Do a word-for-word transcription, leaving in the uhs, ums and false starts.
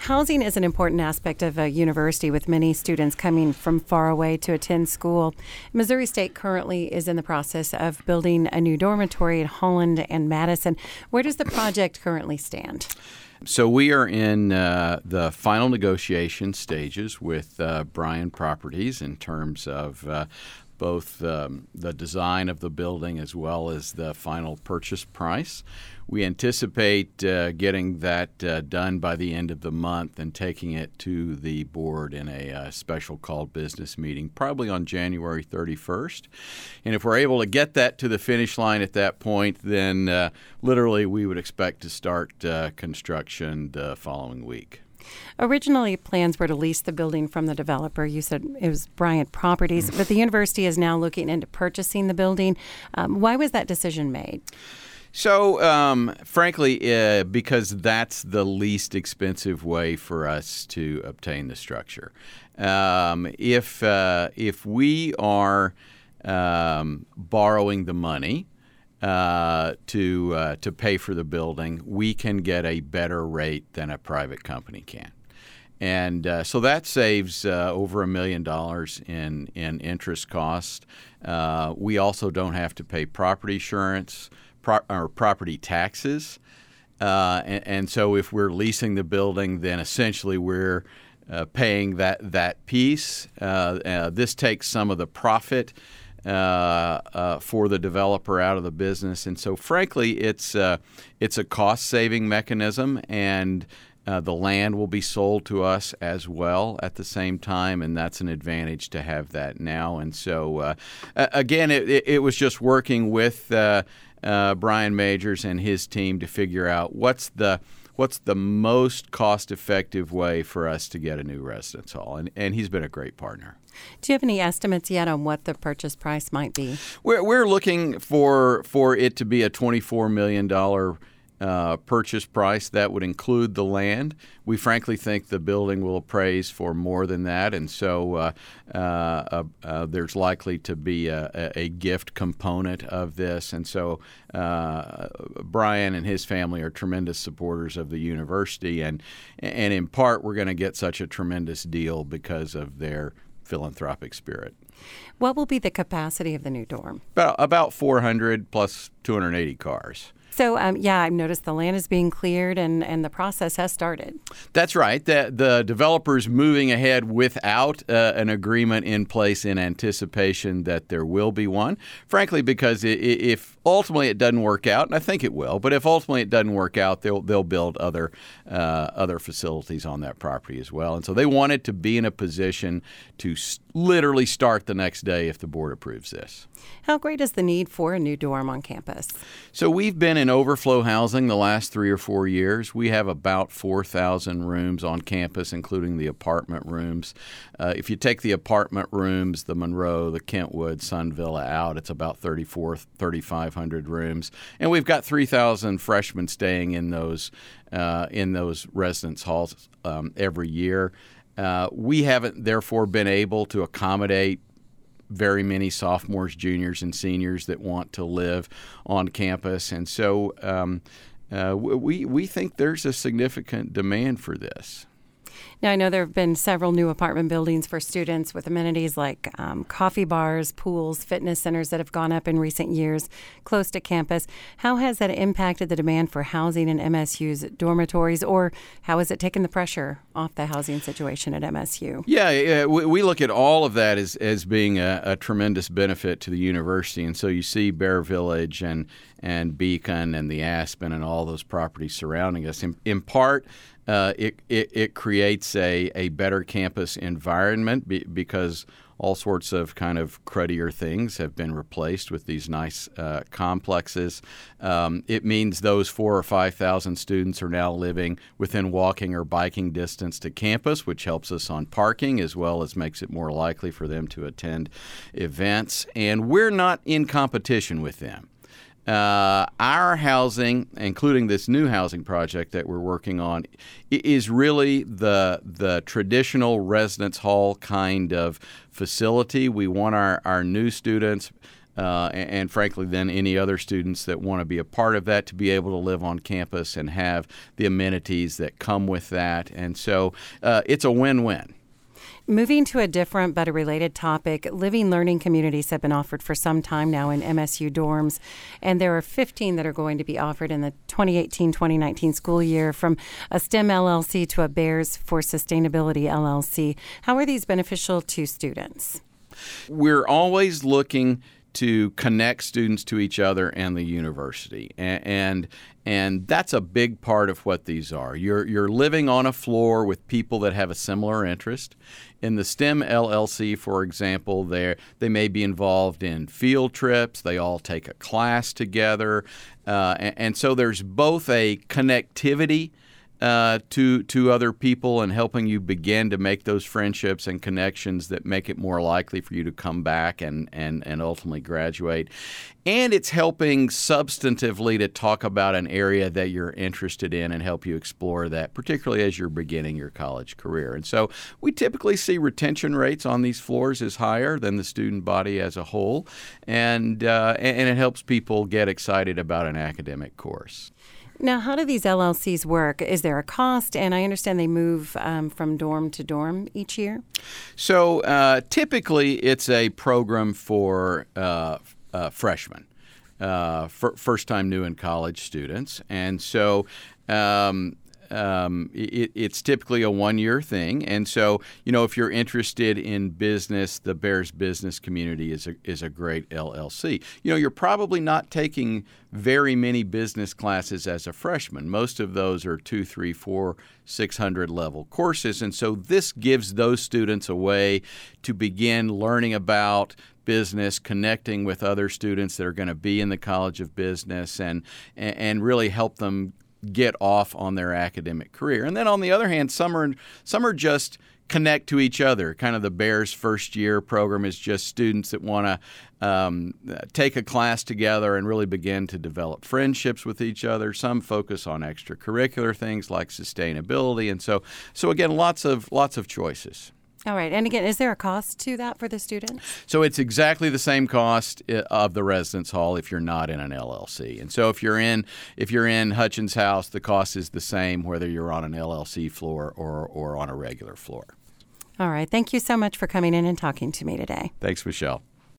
Housing is an important aspect of a university with many students coming from far away to attend school. Missouri State currently is in the process of building a new dormitory at Holland and Madison. Where does the project currently stand? So we are in uh, the final negotiation stages with uh, Bryan Properties in terms of uh, both um, the design of the building as well as the final purchase price. We anticipate uh, getting that uh, done by the end of the month and taking it to the board in a uh, special called business meeting, probably on January thirty-first. And if we're able to get that to the finish line at that point, then uh, literally we would expect to start uh, construction the following week. Originally, plans were to lease the building from the developer. You said it was Bryan Properties, but the university is now looking into purchasing the building. Um, why was that decision made? So, um, frankly, uh, because that's the least expensive way for us to obtain the structure. Um, if uh, if we are um, borrowing the money uh, to uh, to pay for the building, we can get a better rate than a private company can. And uh, so that saves uh, over a million dollars in, in interest cost. Uh, we also don't have to pay property insurance pro- or property taxes. Uh, and, and so if we're leasing the building, then essentially we're uh, paying that, that piece. Uh, uh, this takes some of the profit uh, uh, for the developer out of the business. And so frankly, it's, uh, it's a cost-saving mechanism, and Uh, the land will be sold to us as well at the same time, and that's an advantage to have that now. And so, uh, again, it, it was just working with uh, uh, Brian Majors and his team to figure out what's the what's the most cost-effective way for us to get a new residence hall, and, and he's been a great partner. Do you have any estimates yet on what the purchase price might be? We're, we're looking for for it to be a twenty-four million dollars Uh, purchase price. That would include the land. We frankly think the building will appraise for more than that, and so uh, uh, uh, uh, there's likely to be a, a gift component of this. And so uh, Brian and his family are tremendous supporters of the university, and and in part we're going to get such a tremendous deal because of their philanthropic spirit. What will be the capacity of the new dorm? About, about four hundred plus two hundred eighty cars. So, um, yeah, I've noticed the land is being cleared and, and the process has started. That's right. The, the developer's moving ahead without uh, an agreement in place in anticipation that there will be one. Frankly, because it, if ultimately it doesn't work out, and I think it will, but if ultimately it doesn't work out, they'll they'll build other uh, other facilities on that property as well. And so they wanted to be in a position to s- literally start the next day if the board approves this. How great is the need for a new dorm on campus? So we've been in overflow housing the last three or four years. We have about four thousand rooms on campus, including the apartment rooms. Uh, if you take the apartment rooms, the Monroe, the Kentwood, Sun Villa out, it's about thirty-four, thirty-five hundred rooms. And we've got three thousand freshmen staying in those, uh, in those residence halls um, every year. Uh, we haven't, therefore, been able to accommodate very many sophomores, juniors, and seniors that want to live on campus. And so um, uh, we, we think there's a significant demand for this. Now, I know there have been several new apartment buildings for students with amenities like um, coffee bars, pools, fitness centers that have gone up in recent years close to campus. How has that impacted the demand for housing in M S U's dormitories, or how has it taken the pressure off the housing situation at M S U? Yeah, yeah we, we look at all of that as, as being a, a tremendous benefit to the university. And so you see Bear Village and, and Beacon and the Aspen and all those properties surrounding us. In, in part, Uh, it, it it creates a, a better campus environment be, because all sorts of kind of cruddier things have been replaced with these nice uh, complexes. Um, it means those four or five thousand students are now living within walking or biking distance to campus, which helps us on parking as well as makes it more likely for them to attend events. And we're not in competition with them. Uh, our housing, including this new housing project that we're working on, is really the the traditional residence hall kind of facility. We want our, our new students Uh, and, and frankly, then any other students that want to be a part of that to be able to live on campus and have the amenities that come with that. And so uh, it's a win-win. Moving to a different but a related topic, living learning communities have been offered for some time now in M S U dorms, and there are fifteen that are going to be offered in the twenty eighteen twenty nineteen school year, from a STEM L L C to a Bears for Sustainability L L C. How are these beneficial to students? We're always looking to connect students to each other and the university, and, and and that's a big part of what these are. You're you're living on a floor with people that have a similar interest. In the STEM L L C, for example, they they may be involved in field trips. They all take a class together, uh, and, and so there's both a connectivity Uh, to to other people and helping you begin to make those friendships and connections that make it more likely for you to come back and, and, and ultimately graduate. And it's helping substantively to talk about an area that you're interested in and help you explore that, particularly as you're beginning your college career. And so we typically see retention rates on these floors is higher than the student body as a whole, and uh, and it helps people get excited about an academic course. Now, how do these L L Cs work? Is there a cost? And I understand they move um, from dorm to dorm each year. So uh, typically it's a program for uh, uh, freshmen, uh, f- first-time new in college students. And so um, Um, it, it's typically a one-year thing, and so you know if you're interested in business, the Bears Business Community is a is a great L L C. You know, you're probably not taking very many business classes as a freshman. Most of those are two, three, four, six hundred level courses, and so this gives those students a way to begin learning about business, connecting with other students that are going to be in the College of Business, and and really help them get off on their academic career. And then on the other hand, some are, some are just connect to each other. Kind of the Bears first year program is just students that want to um, take a class together and really begin to develop friendships with each other. Some focus on extracurricular things like sustainability. And so, so again, lots of lots of choices. All right. And again, is there a cost to that for the students? So it's exactly the same cost of the residence hall if you're not in an L L C. And so if you're in if you're in Hutchins House, the cost is the same whether you're on an L L C floor or, or on a regular floor. All right. Thank you so much for coming in and talking to me today. Thanks, Michelle.